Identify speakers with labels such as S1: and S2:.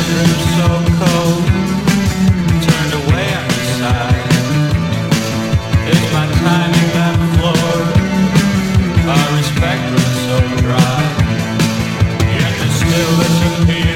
S1: bedroom so cold, turned away on your side. Is my timing that flawed? Our respect was so dry, yet you still disappear.